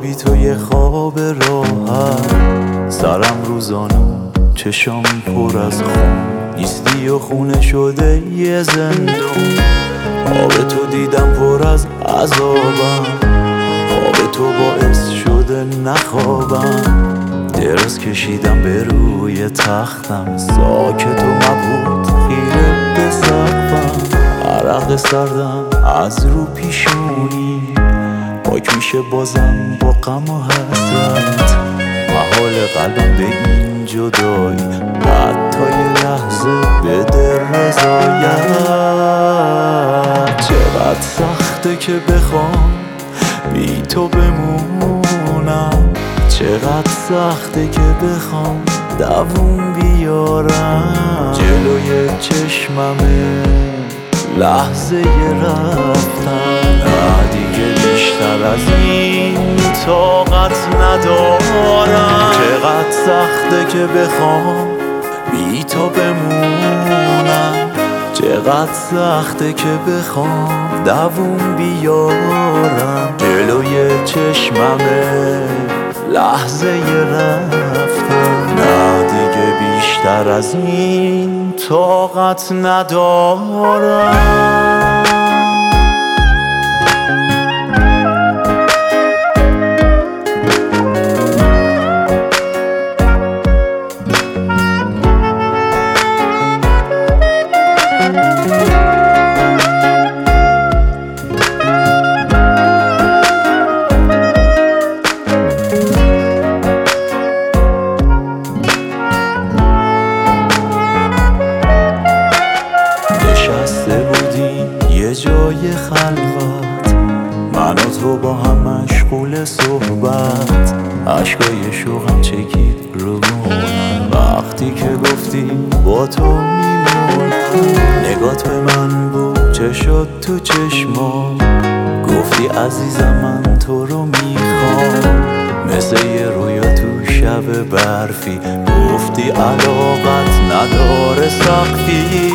بی تو یه خواب راحت، سرم روزانو چشام پر از خون، نیستی و خونه شده یه زندون. خواب تو دیدم پر از عذابم، خواب تو باعث شده نخوابم. دراز کشیدم به روی تختم، ساکت و مبهوت خیره به سقفم. عرق سردم از رو پیشونی، پاک میشه بازم با غم و حسرت. محال قلبم به این جدایی، حتی یه لحظه بده رضایت. چقدر سخته که بخوام بی تو بمونم، چقدر سخته که بخوام دووم بیارم. جلوی چشممه لحظه رفتن، نه دیگه بیشتر از این طاقت ندارم. چقدر سخته که بخوام بی تو بمونم، چقدر سخته که بخوام دووم بیارم. جلوی چشممه لحظه رفتن، نه دیگه بیشتر از این طاقت ندارم. یه جای خلوت، من و تو با هم مشغول صحبت. عشقای شوقم چکید رو گونم وقتی که گفتی با تو میمونم. نگات به من بود چه شد تو چشمام، گفتی عزیزم من تو رو میخوام. مثل یه رویا تو شب برفی، گفتی علاقت نداره سقفی.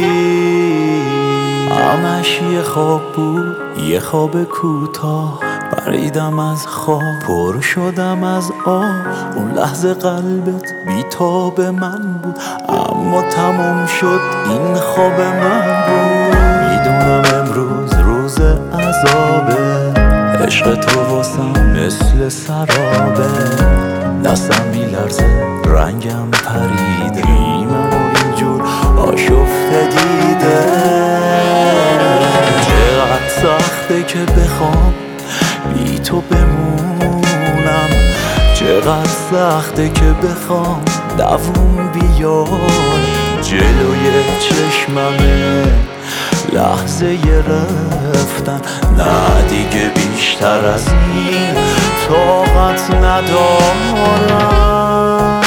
همش یه خواب بود، یه خواب کوتاه، پریدم از خواب پر شدم از آه. اون لحظه قلبت بی‌تاب من بود، اما تموم شد این خواب من بود. میدونم امروز روز عذابه، عشق تو واسم مثل سرابه. دستم میلرزه رنگم پریده، ایمنو اینجور آشفته دیده. چقدر سخته که بخوام بی تو بمونم، چقدر سخته که بخوام دووم بیار. جلوی چشممه لحظه رفتن، نه دیگه بیشتر از این طاقت ندارم.